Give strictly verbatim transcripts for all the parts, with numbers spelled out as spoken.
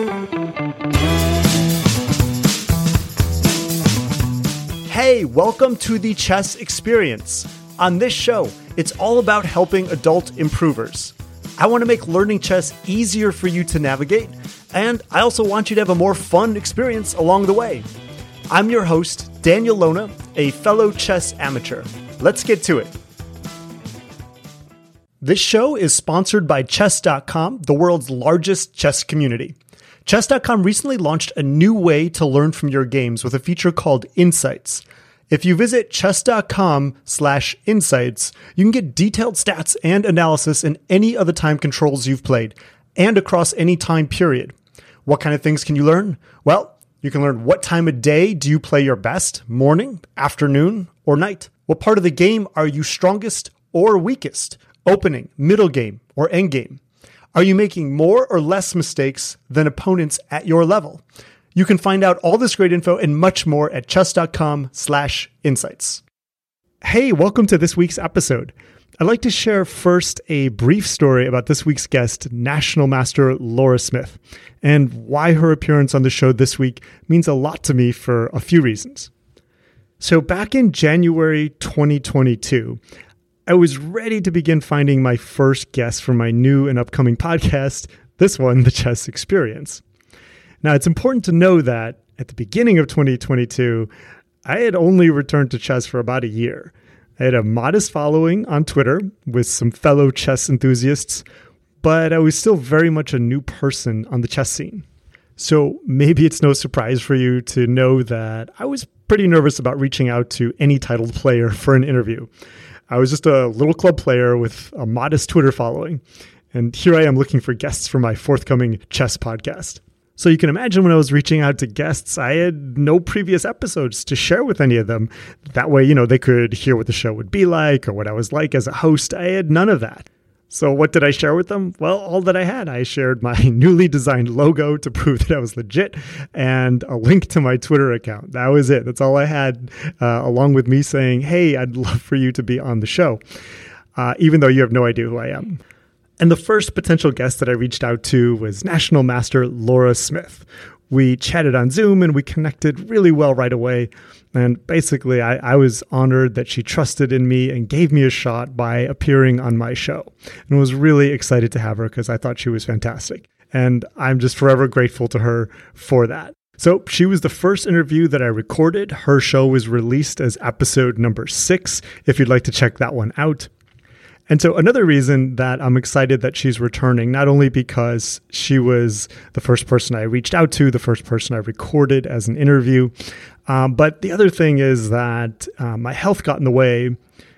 Hey, welcome to the Chess Experience. On this show, it's all about helping adult improvers. I want to make learning chess easier for you to navigate, and I also want you to have a more fun experience along the way. I'm your host, Daniel Lona, a fellow chess amateur. Let's get to it. This show is sponsored by Chess dot com, the world's largest chess community. Chess dot com recently launched a new way to learn from your games with a feature called Insights. If you visit chess dot com slash insights, you can get detailed stats and analysis in any of the time controls you've played, and across any time period. What kind of things can you learn? Well, you can learn what time of day do you play your best, morning, afternoon, or night? What part of the game are you strongest or weakest? Opening, middle game, or end game? Are you making more or less mistakes than opponents at your level? You can find out all this great info and much more at chess dot com slash insights. Hey, welcome to this week's episode. I'd like to share first a brief story about this week's guest, National Master Laura Smith, and why her appearance on the show this week means a lot to me for a few reasons. So back in January twenty twenty-two, I was ready to begin finding my first guest for my new and upcoming podcast, this one, The Chess Experience. Now, it's important to know that at the beginning of twenty twenty-two, I had only returned to chess for about a year. I had a modest following on Twitter with some fellow chess enthusiasts, but I was still very much a new person on the chess scene. So maybe it's no surprise for you to know that I was pretty nervous about reaching out to any titled player for an interview. I was just a little club player with a modest Twitter following, and here I am looking for guests for my forthcoming chess podcast. So you can imagine when I was reaching out to guests, I had no previous episodes to share with any of them. That way, you know, they could hear what the show would be like or what I was like as a host. I had none of that. So what did I share with them? Well, all that I had. I shared my newly designed logo to prove that I was legit and a link to my Twitter account. That was it. That's all I had, uh, along with me saying, hey, I'd love for you to be on the show, uh, even though you have no idea who I am. And the first potential guest that I reached out to was National Master Laura Smith. We chatted on Zoom and we connected really well right away. And basically, I, I was honored that she trusted in me and gave me a shot by appearing on my show. And was really excited to have her because I thought she was fantastic. And I'm just forever grateful to her for that. So she was the first interview that I recorded. Her show was released as episode number six, if you'd like to check that one out. And so another reason that I'm excited that she's returning, not only because she was the first person I reached out to, the first person I recorded as an interview, um, but the other thing is that uh, my health got in the way.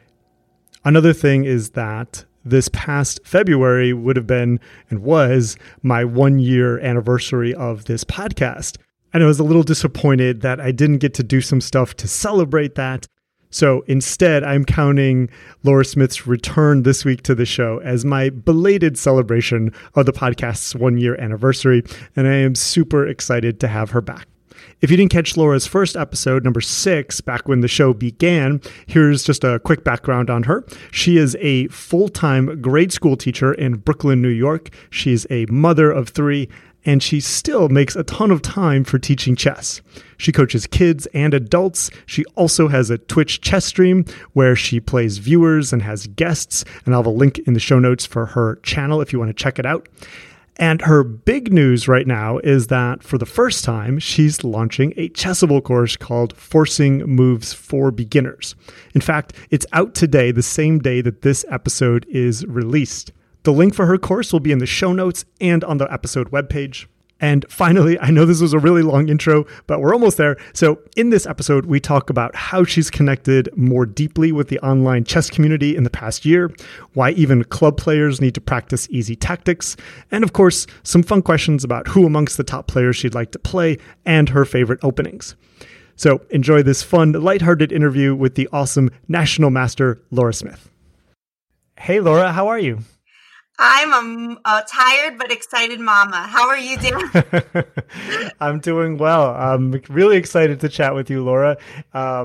Another thing is that this past February would have been and was my one year anniversary of this podcast. And I was a little disappointed that I didn't get to do some stuff to celebrate that. So instead, I'm counting Laura Smith's return this week to the show as my belated celebration of the podcast's one-year anniversary, and I am super excited to have her back. If you didn't catch Laura's first episode, number six, back when the show began, here's just a quick background on her. She is a full-time grade school teacher in Brooklyn, New York. She's a mother of three, and she still makes a ton of time for teaching chess. She coaches kids and adults. She also has a Twitch chess stream where she plays viewers and has guests, and I'll have a link in the show notes for her channel if you want to check it out. And her big news right now is that for the first time, she's launching a Chessable course called Forcing Moves for Beginners. In fact, it's out today, the same day that this episode is released. The link for her course will be in the show notes and on the episode webpage. And finally, I know this was a really long intro, but we're almost there. So in this episode, we talk about how she's connected more deeply with the online chess community in the past year, why even club players need to practice easy tactics, and of course, some fun questions about who amongst the top players she'd like to play and her favorite openings. So enjoy this fun, lighthearted interview with the awesome National Master Laura Smith. Hey, Laura, how are you? I'm a, a tired but excited mama. How are you doing? I'm doing well. I'm really excited to chat with you, Laura. Um,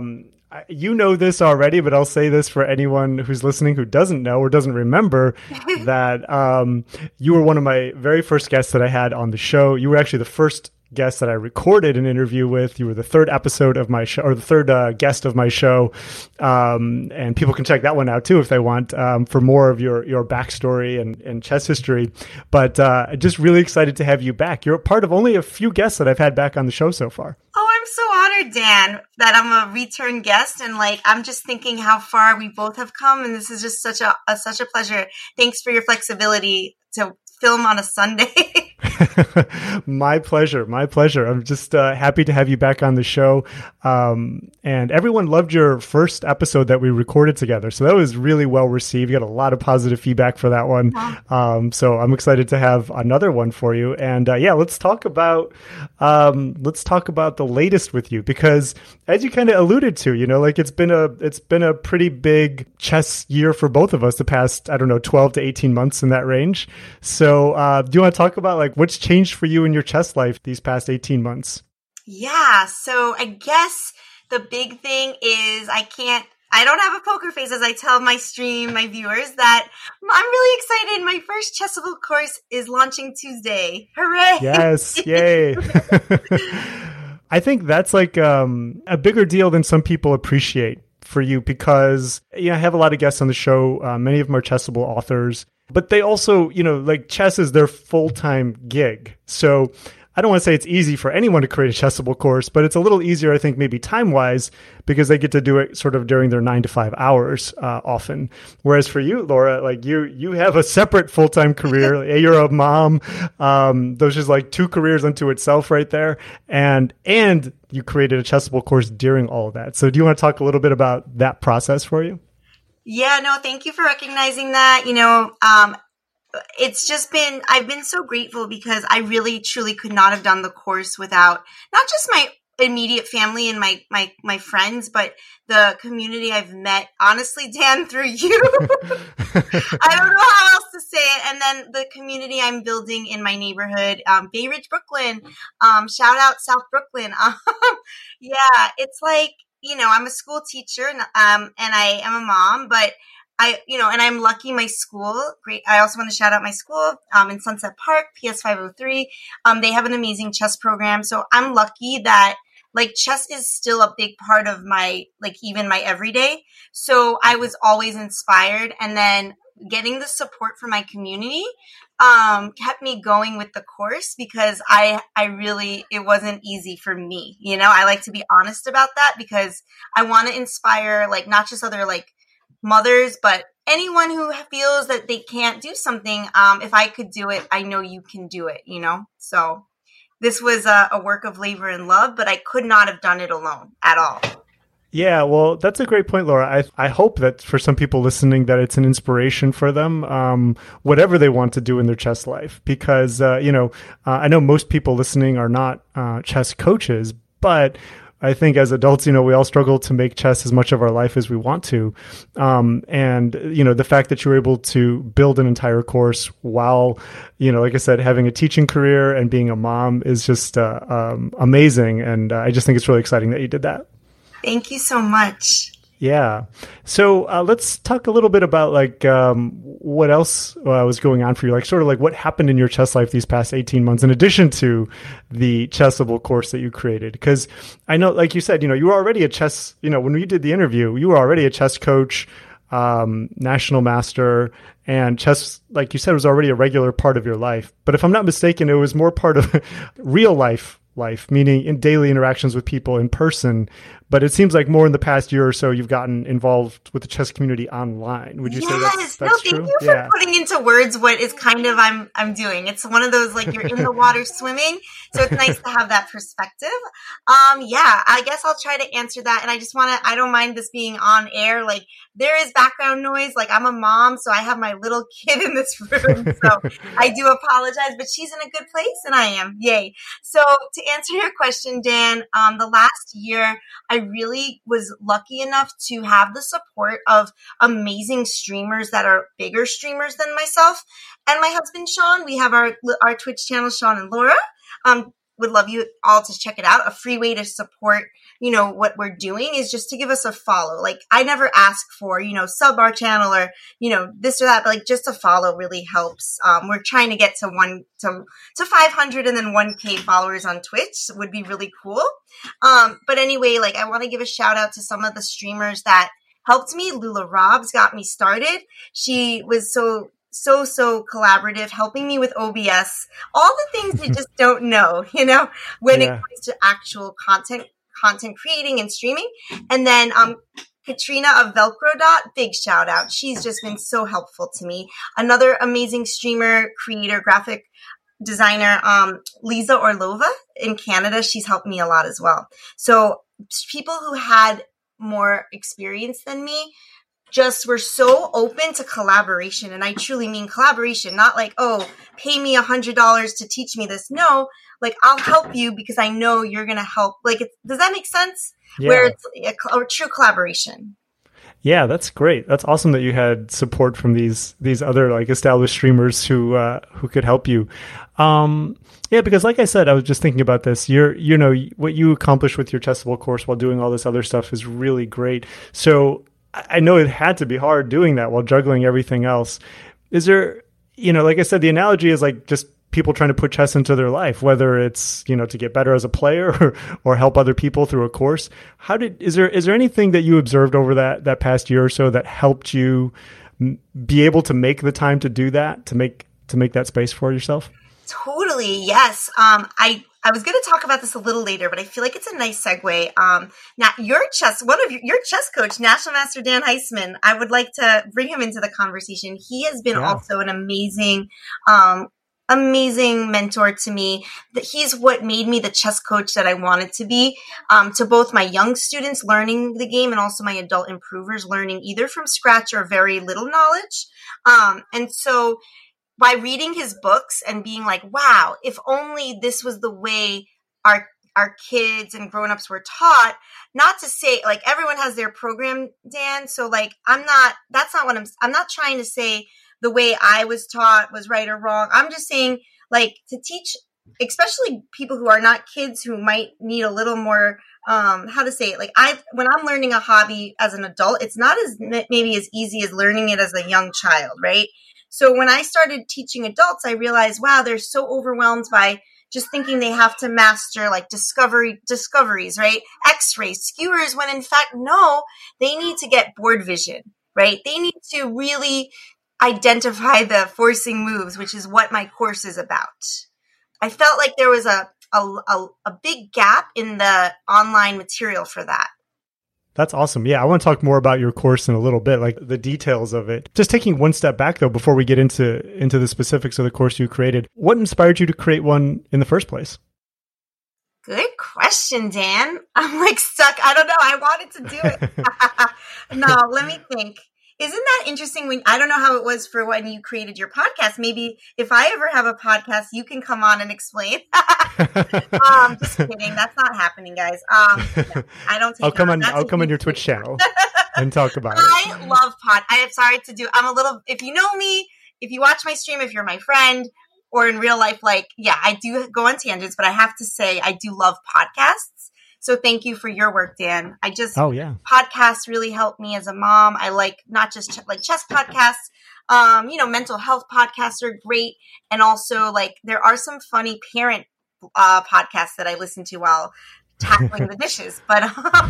you know this already, but I'll say this for anyone who's listening who doesn't know or doesn't remember that um, you were one of my very first guests that I had on the show. You were actually the first guest that I recorded an interview with. You were the third episode of my show, or the third uh, guest of my show. Um, and people can check that one out too if they want, um, for more of your, your backstory and, and chess history. But uh, just really excited to have you back. You're a part of only a few guests that I've had back on the show so far. Oh, I'm so honored, Dan, that I'm a return guest. And like, I'm just thinking how far we both have come. And this is just such a, a such a pleasure. Thanks for your flexibility to film on a Sunday. My pleasure. My pleasure. I'm just uh, happy to have you back on the show. Um, and everyone loved your first episode that we recorded together. So that was really well received. You got a lot of positive feedback for that one. Um, so I'm excited to have another one for you. And uh, yeah, let's talk about um, let's talk about the latest with you, because as you kind of alluded to, you know, like it's been a it's been a pretty big chess year for both of us the past, I don't know, twelve to eighteen months in that range. So uh, do you want to talk about like what's changed for you in your chess life these past eighteen months? Yeah. So I guess the big thing is I can't, I don't have a poker face as I tell my stream, my viewers, that I'm really excited. My first Chessable course is launching Tuesday. Hooray. Yes. Yay. I think that's like um, a bigger deal than some people appreciate for you, because you know, I have a lot of guests on the show. Uh, many of them are Chessable authors, but they also, you know, like chess is their full-time gig. So I don't want to say it's easy for anyone to create a Chessable course, but it's a little easier, I think, maybe time-wise, because they get to do it sort of during their nine to five hours uh, often. Whereas for you, Laura, like you, you have a separate full-time career. You're a mom. Um, those is like two careers unto itself right there. And, and you created a Chessable course during all of that. So do you want to talk a little bit about that process for you? Yeah, no, thank you for recognizing that. You know, um, it's just been, I've been so grateful because I really truly could not have done the course without not just my immediate family and my, my, my friends, but the community I've met, honestly, Dan, through you. I don't know how else to say it. And then the community I'm building in my neighborhood, um, Bay Ridge, Brooklyn, um, shout out South Brooklyn. Um, yeah, it's like, you know, I'm a school teacher, um, and I am a mom, but I, you know, and I'm lucky my school, great. I also want to shout out my school, um, in Sunset Park, P S five oh three. Um, they have an amazing chess program. So I'm lucky that like chess is still a big part of my, like even my everyday. So I was always inspired, and then getting the support from my community, um, kept me going with the course, because I, I really, it wasn't easy for me. You know, I like to be honest about that, because I want to inspire like not just other like mothers, but anyone who feels that they can't do something. Um, if I could do it, I know you can do it, you know? So this was a, a work of labor and love, but I could not have done it alone at all. Yeah, well, that's a great point, Laura. I I hope that for some people listening that it's an inspiration for them, um, whatever they want to do in their chess life. Because, uh, you know, uh, I know most people listening are not uh, chess coaches, but I think as adults, you know, we all struggle to make chess as much of our life as we want to. Um, and, you know, the fact that you're able to build an entire course while, you know, like I said, having a teaching career and being a mom is just uh, um, amazing. And uh, I just think it's really exciting that you did that. Thank you so much. Yeah. So uh, let's talk a little bit about like um, what else uh, was going on for you, like sort of like what happened in your chess life these past eighteen months, in addition to the Chessable course that you created. Because I know, like you said, you know, you were already a chess, you know, when we did the interview, you were already a chess coach, um, national master, and chess, like you said, was already a regular part of your life. But if I'm not mistaken, it was more part of real life life, meaning in daily interactions with people in person. But it seems like more in the past year or so, you've gotten involved with the chess community online. Would you yes. say that's, that's no, thank true? you for yeah. putting into words what is kind of I'm I'm doing. It's one of those like you're in the water swimming, so it's nice to have that perspective. Um, yeah, I guess I'll try to answer that. And I just want to, I don't mind this being on air. Like there is background noise. Like I'm a mom, so I have my little kid in this room. So I do apologize, but she's in a good place and I am. Yay. So to answer your question, Dan, um, the last year, I really was lucky enough to have the support of amazing streamers that are bigger streamers than myself and my husband, Sean. We have our, our Twitch channel, Sean and Laura. Um, would love you all to check it out. A free way to support, you know, what we're doing is just to give us a follow. Like, I never ask for, you know, sub our channel or, you know, this or that, but like just a follow really helps. Um, we're trying to get to one to, to five hundred and then one K followers on Twitch would be really cool. Um, but anyway, like I want to give a shout out to some of the streamers that helped me. Lula Robs got me started. She was so so, so collaborative, helping me with O B S, all the things you just don't know, you know, when yeah. it comes to actual content, content creating and streaming. And then, um, Katrina of Velcro Dot, big shout out. She's just been so helpful to me. Another amazing streamer, creator, graphic designer, um, Lisa Orlova in Canada. She's helped me a lot as well. So people who had more experience than me just were so open to collaboration. And I truly mean collaboration, not like, oh, pay me a hundred dollars to teach me this. No, like I'll help you because I know you're going to help. Like, it, does that make sense? Yeah. Where it's a, a true collaboration. Yeah, that's great. That's awesome that you had support from these these other like established streamers who uh, who could help you. Um, yeah, because like I said, I was just thinking about this. You're, you know, what you accomplished with your Chessable course while doing all this other stuff is really great. So I know it had to be hard doing that while juggling everything else. Is there, you know, like I said, the analogy is like just people trying to put chess into their life, whether it's, you know, to get better as a player or, or help other people through a course. How did, is there, is there anything that you observed over that, that past year or so that helped you be able to make the time to do that, to make, to make that space for yourself? Totally. Yes. Um, I, I was going to talk about this a little later, but I feel like it's a nice segue. Um, now your chess, one of your, your chess coach, National Master Dan Heisman, I would like to bring him into the conversation. He has been yeah. also an amazing, um, amazing mentor to me. That he's what made me the chess coach that I wanted to be, um, to both my young students learning the game and also my adult improvers learning either from scratch or very little knowledge. Um, and so by reading his books and being like, wow, if only this was the way our our kids and grownups were taught, not to say like everyone has their program, Dan. So like, I'm not, that's not what I'm, I'm not trying to say the way I was taught was right or wrong. I'm just saying like to teach, especially people who are not kids who might need a little more, um, how to say it. Like I, when I'm learning a hobby as an adult, it's not as maybe as easy as learning it as a young child, right? So when I started teaching adults, I realized, wow, they're so overwhelmed by just thinking they have to master like discovery discoveries, right? X-rays, skewers, when in fact, no, they need to get board vision, right? They need to really identify the forcing moves, which is what my course is about. I felt like there was a, a, a, a big gap in the online material for that. That's awesome. Yeah, I want to talk more about your course in a little bit, like the details of it. Just taking one step back, though, before we get into into the specifics of the course you created, what inspired you to create one in the first place? Good question, Dan. I'm like stuck. I don't know. I wanted to do it. No, let me think. Isn't that interesting? When I don't know how it was for when you created your podcast. Maybe if I ever have a podcast, you can come on and explain. um, just kidding. That's not happening, guys. Um, no, I don't. Take I'll come on. That's I'll come on your Twitch channel and talk about it. I love pod. I am sorry to do. I'm a little. If you know me, if you watch my stream, if you're my friend, or in real life, like yeah, I do go on tangents. But I have to say, I do love podcasts. So thank you for your work, Dan. I just, oh yeah, podcasts really helped me as a mom. I like not just ch- like chess podcasts, um, you know, mental health podcasts are great. And also like there are some funny parent uh, podcasts that I listen to while tackling the dishes. But,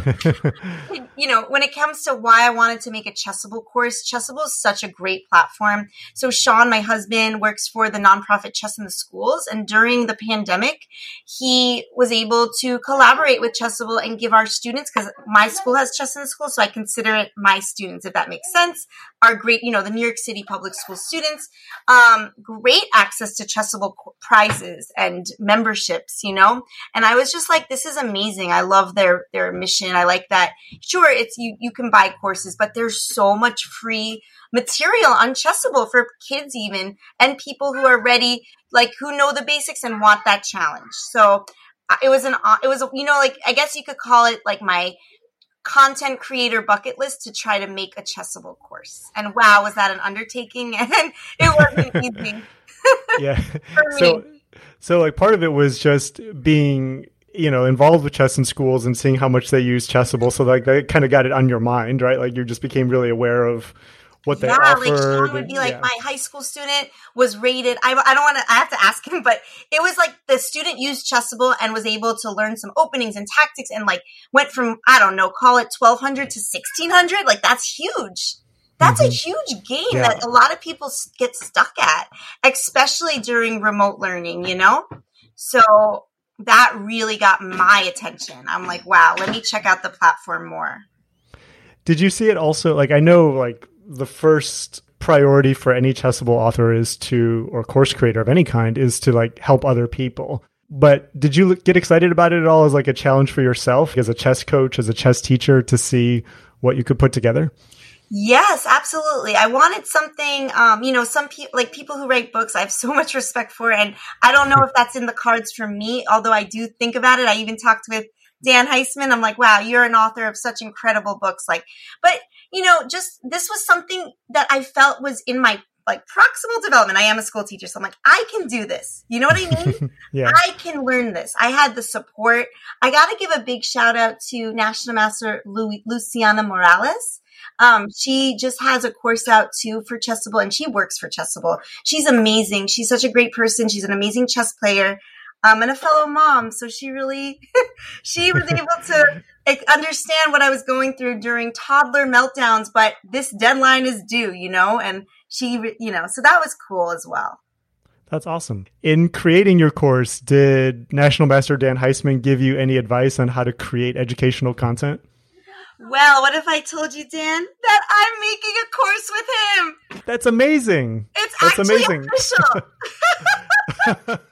um, you know, when it comes to why I wanted to make a Chessable course, Chessable is such a great platform. So Sean, my husband, works for the nonprofit Chess in the Schools. And during the pandemic, he was able to collaborate with Chessable and give our students, because my school has Chess in the School, so I consider it my students, if that makes sense, are great, you know, the New York City public school students, um, great access to Chessable prizes and memberships, you know? And I was just like, this is amazing. Amazing. I love their their mission. I like that. Sure, it's you you can buy courses, but there's so much free material on Chessable for kids even, and people who are ready, like who know the basics and want that challenge. So uh, it was an it was a, you know, like I guess you could call it like my content creator bucket list to try to make a Chessable course. And wow, was that an undertaking? And it wasn't easy. Yeah. So So like part of it was just being, you know, involved with chess in schools and seeing how much they use Chessable. So like that kind of got it on your mind, right? Like you just became really aware of what they yeah, offered. like Sean would be like, yeah. my high school student was rated. I, I don't want to, I have to ask him, but it was like the student used Chessable and was able to learn some openings and tactics and like went from, I don't know, call it twelve hundred to sixteen hundred. Like that's huge. That's mm-hmm. a huge game yeah. that a lot of people get stuck at, especially during remote learning, you know? So that really got my attention. I'm like, wow, let me check out the platform more. Did you see it also? Like, I know like the first priority for any Chessable author is to, or course creator of any kind, is to like help other people. But did you get excited about it at all as like a challenge for yourself as a chess coach, as a chess teacher, to see what you could put together? Yes, absolutely. I wanted something, um, you know, some people, like people who write books, I have so much respect for, and I don't know if that's in the cards for me, although I do think about it. I even talked with Dan Heisman. I'm like, wow, you're an author of such incredible books. Like, but you know, just, this was something that I felt was in my like proximal development. I am a school teacher. So I'm like, I can do this. You know what I mean? yeah. I can learn this. I had the support. I got to give a big shout out to National Master Lu- Luciana Morales. Um, she just has a course out too for Chessable, and she works for Chessable. She's amazing. She's such a great person. She's an amazing chess player, um, and a fellow mom. So she really, she was able to like, understand what I was going through during toddler meltdowns, but this deadline is due, you know, and she, you know, so that was cool as well. That's awesome. In creating your course, did National Master Dan Heisman give you any advice on how to create educational content? Well, what if I told you, Dan, that I'm making a course with him? That's amazing. It's That's actually amazing. official.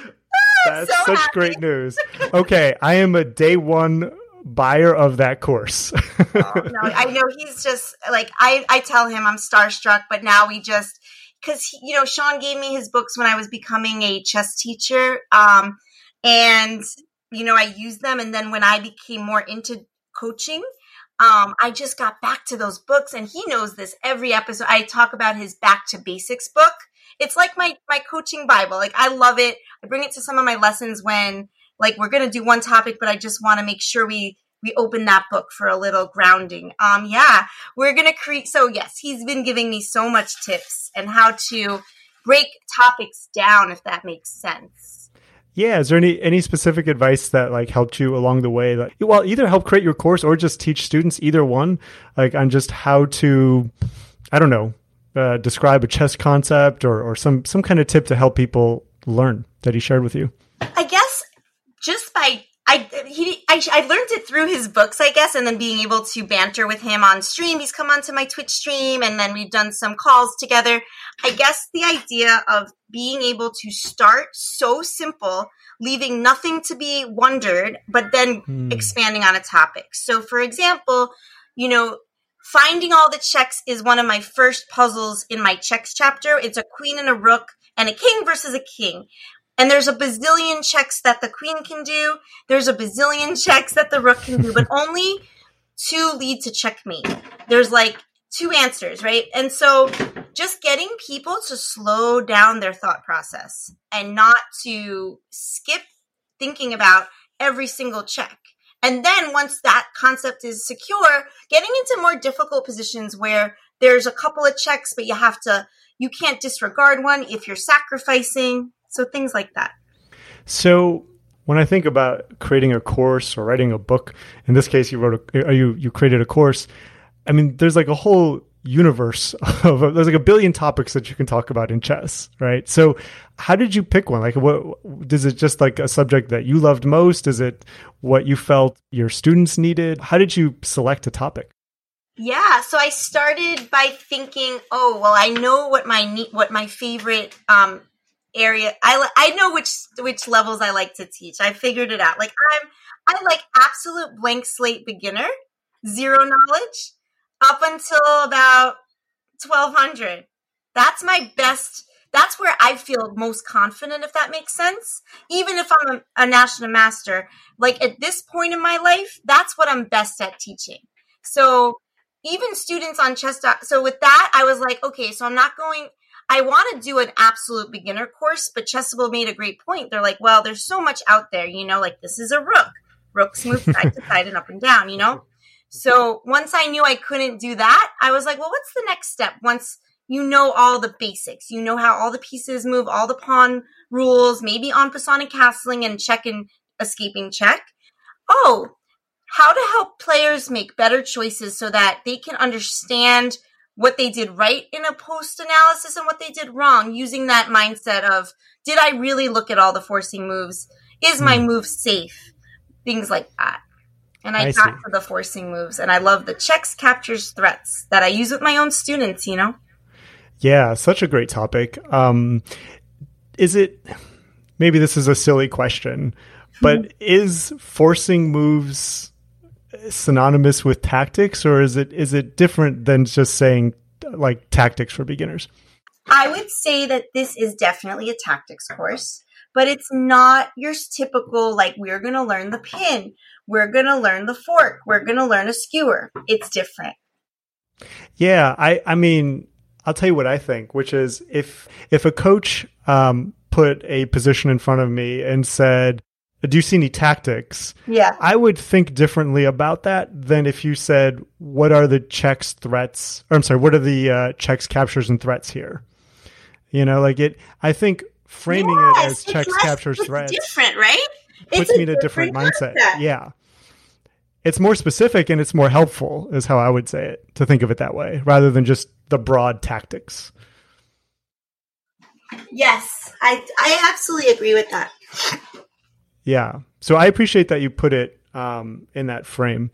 That's so such happy. Great news. Okay, I am a day one buyer of that course. oh, no, I know he's just like, I, I tell him I'm starstruck, but now we just, because, you know, Sean gave me his books when I was becoming a chess teacher. Um, and, you know, I used them. And then when I became more into coaching, Um, I just got back to those books, and he knows this every episode. I talk about his Back to Basics book. It's like my, my coaching Bible. Like, I love it. I bring it to some of my lessons when, like, we're going to do one topic, but I just want to make sure we, we open that book for a little grounding. Um, yeah, we're going to create. So yes, he's been giving me so much tips and how to break topics down, if that makes sense. Yeah. Is there any, any specific advice that like helped you along the way? Like, well, either help create your course or just teach students, either one, like on just how to, I don't know, uh, describe a chess concept or, or some, some kind of tip to help people learn that he shared with you? I guess just by, I, he, I, I learned it through his books, I guess, and then being able to banter with him on stream. He's come onto my Twitch stream, and then we've done some calls together. I guess the idea of being able to start so simple, leaving nothing to be wondered, but then hmm. expanding on a topic. So, for example, you know, finding all the checks is one of my first puzzles in my checks chapter. It's a queen and a rook and a king versus a king. And there's a bazillion checks that the queen can do. There's a bazillion checks that the rook can do, but only two lead to checkmate. There's like two answers, right? And so just getting people to slow down their thought process and not to skip thinking about every single check. And then once that concept is secure, getting into more difficult positions where there's a couple of checks, but you have to, you can't disregard one if you're sacrificing. So things like that. So when I think about creating a course or writing a book, in this case, you wrote a, you you created a course. I mean, there's like a whole universe of there's like a billion topics that you can talk about in chess, right? So how did you pick one? Like, what is it? Just like a subject that you loved most? Is it what you felt your students needed? How did you select a topic? Yeah, so I started by thinking, oh, well, I know what my what my favorite um area I I know which which levels I like to teach. I figured it out. Like I'm I like absolute blank slate beginner, zero knowledge, up until about twelve hundred. That's my best. That's where I feel most confident, if that makes sense. Even if I'm a, a national master, like at this point in my life, that's what I'm best at teaching. So even students on chess. So with that, I was like, okay, so I'm not going. I want to do an absolute beginner course, but Chessable made a great point. They're like, well, there's so much out there, you know, like this is a rook. Rooks move side to side and up and down, you know? So once I knew I couldn't do that, I was like, well, what's the next step? Once you know all the basics, you know how all the pieces move, all the pawn rules, maybe en passant and castling and check and escaping check. Oh, how to help players make better choices so that they can understand what they did right in a post-analysis and what they did wrong, using that mindset of, did I really look at all the forcing moves? Is my move safe? Things like that. And I, I got see. to the forcing moves, and I love the checks, captures, threats that I use with my own students, you know? Yeah, such a great topic. Um, is it, maybe this is a silly question, but is forcing moves synonymous with tactics, or is it is it different than just saying like tactics for beginners? I would say that this is definitely a tactics course, but it's not your typical, like, we're going to learn the pin, we're going to learn the fork, we're going to learn a skewer. It's different. Yeah, I, I mean, I'll tell you what I think, which is if if a coach um, put a position in front of me and said, do you see any tactics? Yeah. I would think differently about that than if you said, what are the checks, threats, or I'm sorry, what are the uh, checks, captures, and threats here? You know, like it, I think framing yes, it as checks, less, captures, it's threats. different, right? Puts it's me in a different, different mindset. Concept. Yeah. It's more specific and it's more helpful is how I would say it, to think of it that way, rather than just the broad tactics. Yes, I, I absolutely agree with that. Yeah. So I appreciate that you put it um, in that frame.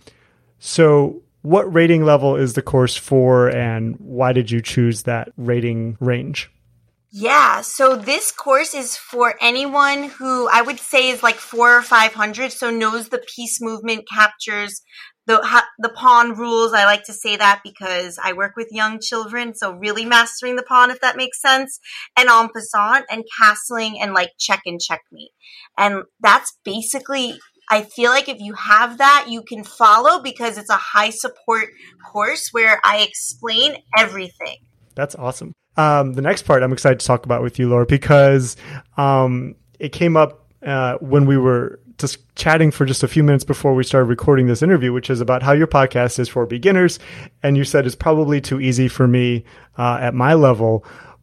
So what rating level is the course for, and why did you choose that rating range? Yeah. So this course is for anyone who I would say is like four or five hundred. So knows the piece movement, captures, the the pawn rules. I like to say that because I work with young children. So really mastering the pawn, if that makes sense, and en passant and castling and like check and checkmate. And that's basically, I feel like if you have that, you can follow because it's a high support course where I explain everything. That's awesome. Um, the next part I'm excited to talk about with you, Laura, because um, it came up uh, when we were just chatting for just a few minutes before we started recording this interview, which is about how your podcast is for beginners. And you said it's probably too easy for me uh, at my level.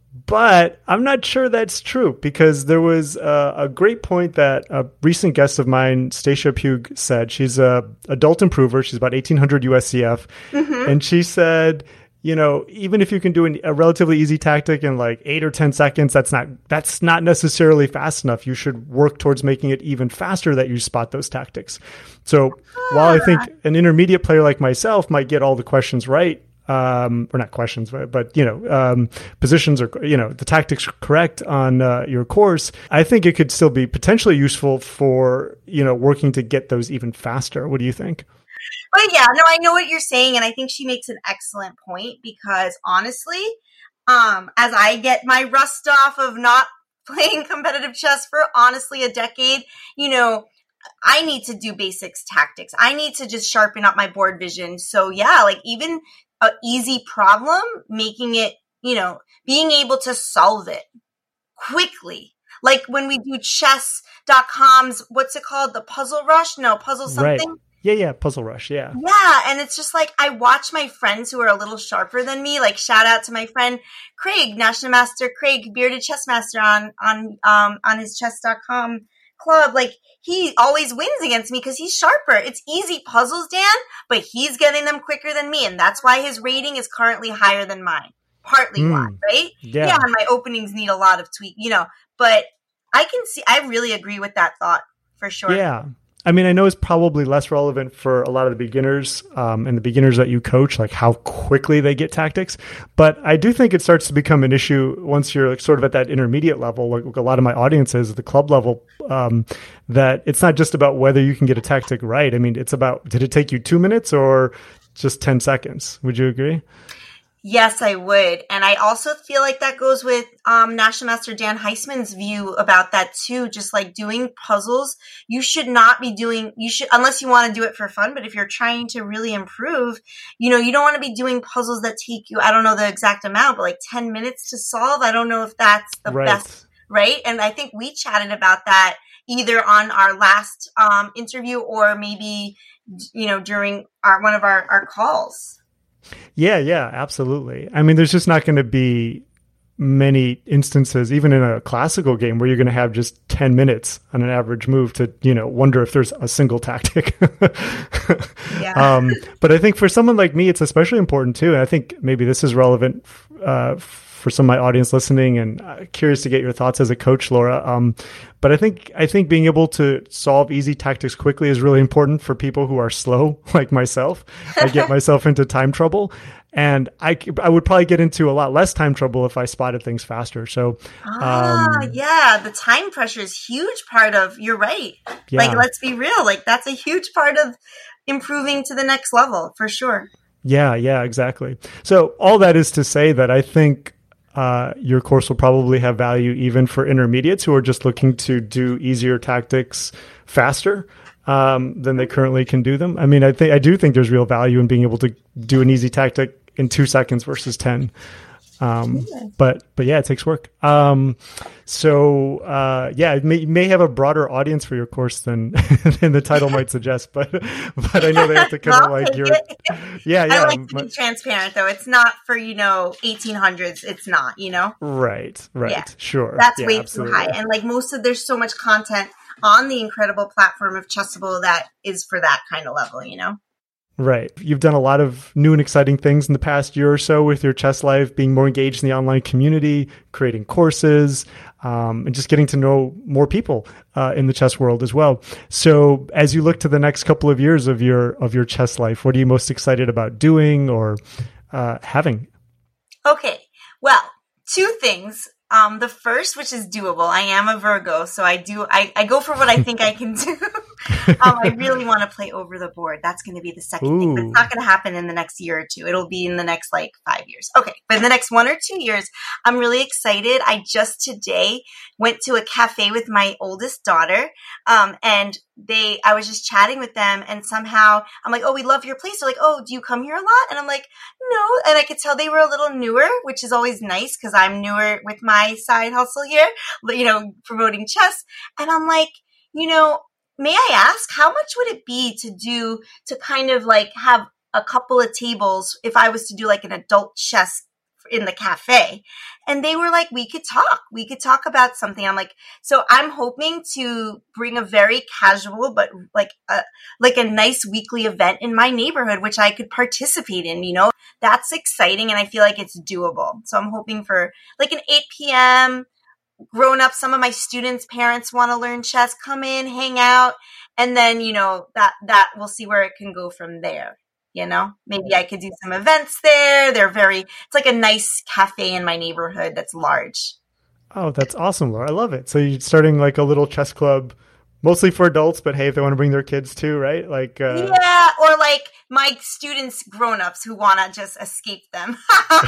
But I'm not sure that's true, because there was a, a great point that a recent guest of mine, Stacia Pugh, said. She's a adult improver. She's about eighteen hundred U S C F. Mm-hmm. And she said, you know, even if you can do an, a relatively easy tactic in like eight or ten seconds, that's not that's not necessarily fast enough. You should work towards making it even faster that you spot those tactics. So ah. while I think an intermediate player like myself might get all the questions right, um, or not questions, but, but you know, um, positions or, you know, the tactics correct on uh, your course, I think it could still be potentially useful for, you know, working to get those even faster. What do you think? But yeah, no, I know what you're saying, and I think she makes an excellent point because honestly, um, as I get my rust off of not playing competitive chess for honestly a decade, you know, I need to do basics tactics. I need to just sharpen up my board vision. So yeah, like even an easy problem, making it, you know, being able to solve it quickly. Like when we do chess dot com's, what's it called? The Puzzle Rush? No, Puzzle something. Right. Yeah, yeah, Puzzle Rush, yeah. Yeah, and it's just like I watch my friends who are a little sharper than me, like shout out to my friend Craig, National Master Craig, Bearded Chess Master on on um on his chess dot com club. Like he always wins against me because he's sharper. It's easy puzzles, Dan, but he's getting them quicker than me, and that's why his rating is currently higher than mine. Partly mm, why, right? Yeah. yeah, and my openings need a lot of tweak, you know, but I can see, I really agree with that thought for sure. Yeah. I mean, I know it's probably less relevant for a lot of the beginners um, and the beginners that you coach, like how quickly they get tactics. But I do think it starts to become an issue once you're like sort of at that intermediate level, like a lot of my audiences at the club level, um, that it's not just about whether you can get a tactic right. I mean, it's about, did it take you two minutes or just ten seconds? Would you agree? Yes, I would. And I also feel like that goes with um, National Master Dan Heisman's view about that too. Just like doing puzzles, you should not be doing, you should, unless you want to do it for fun. But if you're trying to really improve, you know, you don't want to be doing puzzles that take you, I don't know the exact amount, but like ten minutes to solve. I don't know if that's the right. best, right? And I think we chatted about that either on our last um, interview or maybe, you know, during our, one of our, our calls. Yeah, yeah, absolutely. I mean, there's just not going to be many instances, even in a classical game, where you're going to have just ten minutes on an average move to, you know, wonder if there's a single tactic. yeah. um, but I think for someone like me, it's especially important too. And I think maybe this is relevant uh, for some of my audience listening, and uh, curious to get your thoughts as a coach, Laura. Um, but I think I think being able to solve easy tactics quickly is really important for people who are slow, like myself. I get myself into time trouble, and I, I would probably get into a lot less time trouble if I spotted things faster. So, ah, um, yeah, the time pressure is a huge part of. You're right. Yeah. Like, let's be real. Like, that's a huge part of improving to the next level for sure. Yeah, yeah, exactly. So all that is to say that I think Uh, your course will probably have value even for intermediates who are just looking to do easier tactics faster um, than they currently can do them. I mean, I think I do think there's real value in being able to do an easy tactic in two seconds versus ten. Um, but but yeah, it takes work. Um, so uh, yeah, it may, you may have a broader audience for your course than than the title might suggest. But but I know they have to kind of like your yeah yeah. I like to be transparent though. It's not for you know eighteen hundreds. It's not you know. Right right yeah. Sure. That's yeah, way absolutely. too high. And like most of there's so much content on the incredible platform of Chessable that is for that kind of level. You know. Right. You've done a lot of new and exciting things in the past year or so with your chess life, being more engaged in the online community, creating courses, um, and just getting to know more people uh, in the chess world as well. So as you look to the next couple of years of your of your chess life, what are you most excited about doing or uh, having? Okay. Well, two things. Um, the first, which is doable. I am a Virgo, so I do, I, I go for what I think I can do. um, I really want to play over the board. That's going to be the second Ooh. thing, but it's not going to happen in the next year or two. It'll be in the next like five years. Okay. But in the next one or two years, I'm really excited. I just today went to a cafe with my oldest daughter. Um, and they, I was just chatting with them and somehow I'm like, oh, we love your place. They're like, oh, do you come here a lot? And I'm like, no. And I could tell they were a little newer, which is always nice because I'm newer with my side hustle here, you know, promoting chess. And I'm like, you know, may I ask, how much would it be to do, to kind of like have a couple of tables if I was to do like an adult chess in the cafe? And they were like, we could talk. We could talk about something. I'm like, so I'm hoping to bring a very casual, but like a, like a nice weekly event in my neighborhood, which I could participate in, you know, that's exciting. And I feel like it's doable. So I'm hoping for like an eight p.m. grown up. Some of my students' parents want to learn chess, come in, hang out. And then, you know, that, that we'll see where it can go from there. You know, maybe I could do some events there. They're very, it's like a nice cafe in my neighborhood that's large. Oh, that's awesome, Laura. I love it. So you're starting like a little chess club, mostly for adults, but hey, if they want to bring their kids too, right? Like, uh... yeah, or like my students, grown-ups who want to just escape them.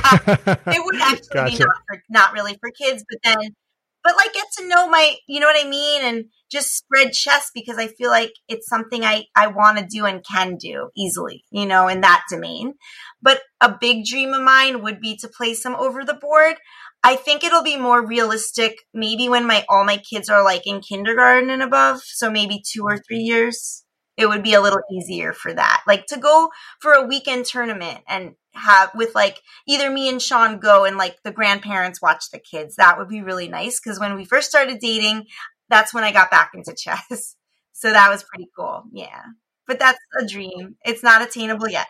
It would actually Gotcha. be not, for, not really for kids, but then, but like get to know my, you know what I mean? And just spread chess because I feel like it's something I, I want to do and can do easily, you know, in that domain. But a big dream of mine would be to play some over the board. I think it'll be more realistic maybe when my all my kids are like in kindergarten and above. So maybe two or three years. It would be a little easier for that. Like to go for a weekend tournament and have with like either me and Sean go and like the grandparents watch the kids. That would be really nice. Cause when we first started dating, that's when I got back into chess. So that was pretty cool. Yeah. But that's a dream. It's not attainable yet.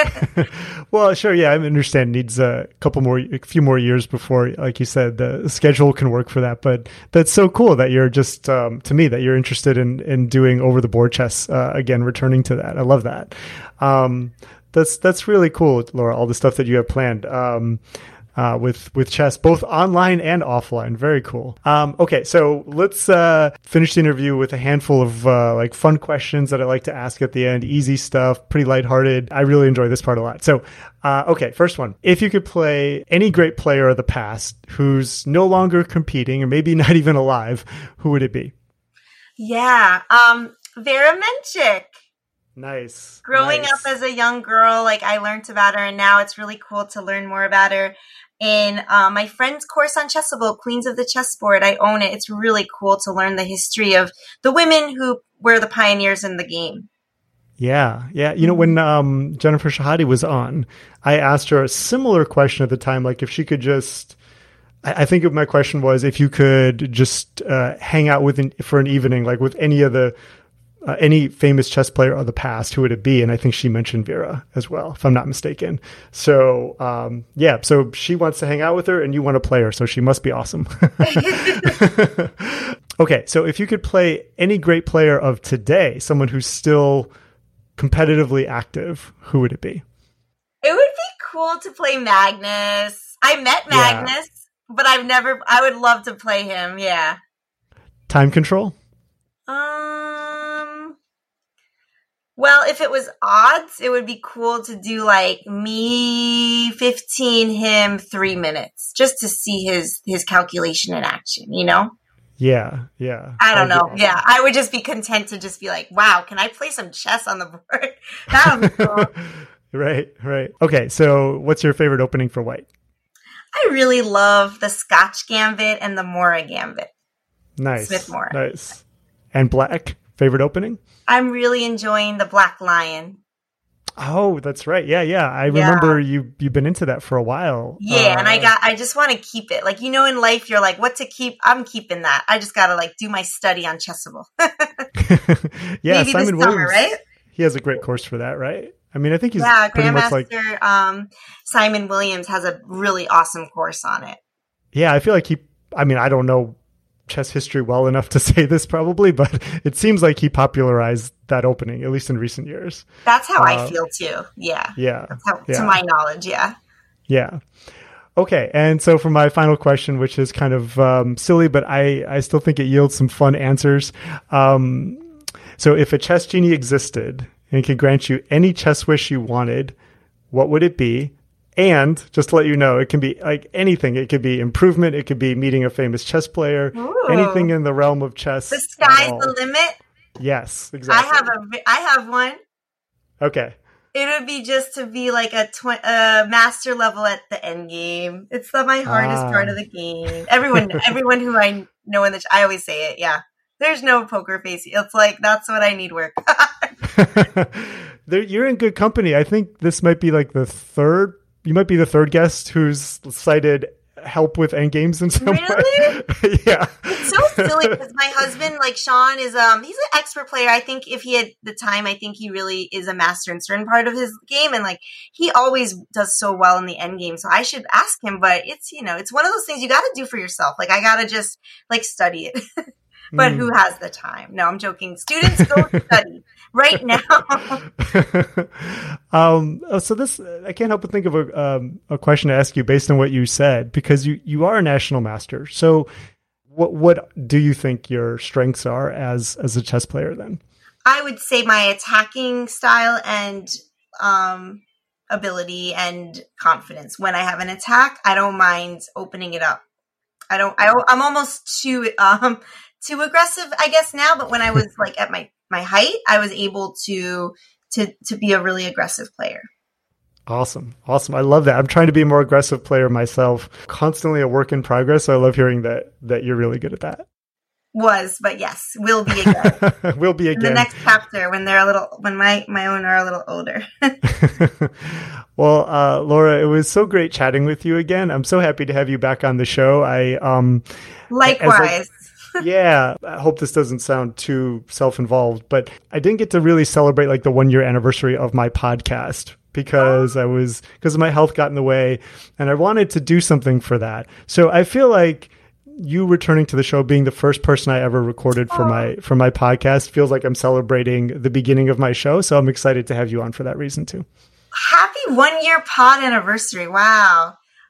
Well, sure. Yeah, I understand. Needs a couple more, a few more years before, like you said, the schedule can work for that. But that's so cool that you're just, um, to me, that you're interested in in doing over the board chess uh, again, returning to that. I love that. Um, that's that's really cool, Laura. All the stuff that you have planned. Um, uh, with with chess, both online and offline. Very cool. Um, okay, so let's uh, finish the interview with a handful of uh, like fun questions that I like to ask at the end. Easy stuff, pretty lighthearted. I really enjoy this part a lot. So, uh, okay, first one. If you could play any great player of the past who's no longer competing or maybe not even alive, who would it be? Yeah, um, Vera Menchik. Nice. Growing nice. up as a young girl, like I learned about her, and now it's really cool to learn more about her. In uh, my friend's course on Chessable, Queens of the Chessboard, I own it. It's really cool to learn the history of the women who were the pioneers in the game. Yeah, yeah. You know, when um, Jennifer Shahade was on, I asked her a similar question at the time, like if she could just, I, I think my question was if you could just uh, hang out with an, for an evening, like with any of the, uh, any famous chess player of the past, who would it be? And I think she mentioned Vera as well, if I'm not mistaken. So, um, yeah, so she wants to hang out with her and you want to play her, so she must be awesome. Okay, so if you could play any great player of today, someone who's still competitively active, who would it be? It would be cool to play Magnus. I met Magnus, yeah. but I've never, I would love to play him. Yeah. Time control? Um, well, if it was odds, it would be cool to do like me fifteen, him three minutes, just to see his, his calculation in action, you know? Yeah, yeah. I don't know. Awesome. Yeah, I would just be content to just be like, wow, can I play some chess on the board? That would be cool. Right, right. Okay, so what's your favorite opening for white? I really love the Scotch Gambit and the Mora Gambit. Nice. Smith Mora. Nice. And black, favorite opening? I'm really enjoying the Black Lion. Oh, that's right. Yeah, yeah. I yeah. remember you, you've been into that for a while. Yeah, uh, and I got, I just want to keep it. Like, you know, in life, you're like, what to keep? I'm keeping that. I just got to like do my study on Chessable. Yeah, Maybe Simon this Williams, summer, right? He has a great course for that, right? I mean, I think he's yeah, pretty much like... um, Simon Williams has a really awesome course on it. Yeah, I feel like he, I mean, I don't know chess history well enough to say this probably, but it seems like he popularized that opening, at least in recent years. That's how uh, I feel too. Yeah. Yeah, That's how, yeah. To my knowledge, yeah. Yeah. Okay. And so for my final question, which is kind of um, silly, but I, I still think it yields some fun answers. Um, so if a chess genie existed and could grant you any chess wish you wanted, what would it be? And just to let you know, it can be like anything. It could be improvement. It could be meeting a famous chess player. Ooh. Anything in the realm of chess. The sky's the limit. Yes, exactly. I have a. I have one. Okay. It would be just to be like a tw- uh, master level at the end game. It's the, my hardest ah. part of the game. Everyone, everyone who I know in the, ch- I always say it. Yeah, there's no poker face. It's like that's what I need work. There, you're in good company. I think this might be like the third. You might be the third guest who's cited help with endgames in some really? way. Yeah. It's so silly because my husband, like Sean, is um he's an expert player. I think if he had the time, I think he really is a master in certain part of his game, and like he always does so well in the end game. So I should ask him, but it's you know it's one of those things you got to do for yourself. Like I got to just like study it. But mm. who has the time? No, I'm joking. Students go study right now. um, so this, I can't help but think of a, um, a question to ask you based on what you said, because you, you are a national master. So what, what do you think your strengths are as, as a chess player then? I would say my attacking style and, um, ability and confidence. When I have an attack, I don't mind opening it up. I don't, I, I'm almost too, um, too aggressive, I guess now, but when I was like at my, my height, I was able to, to, to be a really aggressive player. Awesome. Awesome. I love that. I'm trying to be a more aggressive player myself, constantly a work in progress. So I love hearing that, that you're really good at that. Was, but yes, will be again. will be again. In the next chapter when they're a little, when my, my own are a little older. Well, uh, Laura, it was so great chatting with you again. I'm so happy to have you back on the show. I, um, likewise. Yeah, I hope this doesn't sound too self-involved, but I didn't get to really celebrate like the one year anniversary of my podcast because I was, because my health got in the way and I wanted to do something for that. So I feel like you returning to the show, being the first person I ever recorded for my, for my podcast feels like I'm celebrating the beginning of my show. So I'm excited to have you on for that reason too. Happy one year pod anniversary. Wow.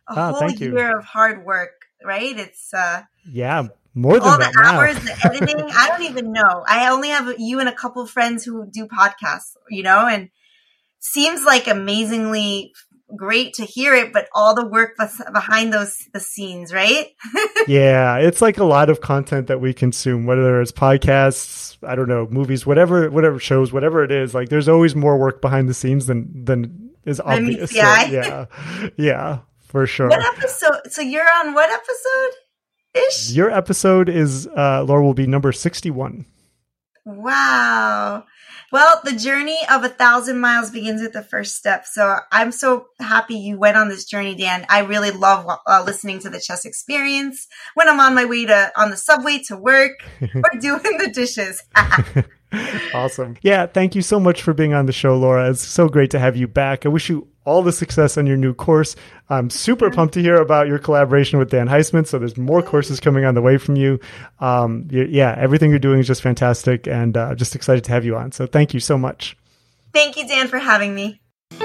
a Oh, whole thank you. year of hard work, right? It's uh, Yeah, more than all that the now. hours, the editing. I don't even know. I only have you and a couple friends who do podcasts, you know, and seems like amazingly great to hear it, but all the work behind those the scenes, right? Yeah, it's like a lot of content that we consume, whether it's podcasts, I don't know, movies, whatever, whatever shows, whatever it is. Like, there's always more work behind the scenes than than is obvious. So, yeah, yeah, for sure. What episode? So you're on what episode ish? Your episode is uh, Laura will be number sixty-one. Wow. Well, the journey of a thousand miles begins with the first step. So I'm so happy you went on this journey, Dan. I really love uh, listening to the Chess Experience when I'm on my way to on the subway to work or doing the dishes. Awesome. Yeah. Thank you so much for being on the show, Laura. It's so great to have you back. I wish you all the success on your new course. I'm super yeah. pumped to hear about your collaboration with Dan Heisman. So there's more courses coming on the way from you. Um, yeah, everything you're doing is just fantastic, and uh, just excited to have you on. So thank you so much. Thank you, Dan, for having me.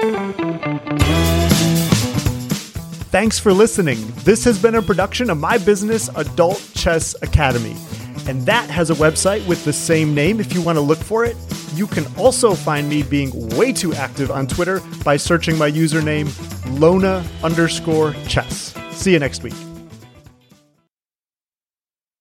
Thanks for listening. This has been a production of My Business Adult Chess Academy, and that has a website with the same name if you want to look for it. You can also find me being way too active on Twitter by searching my username, Lona underscore chess. See you next week.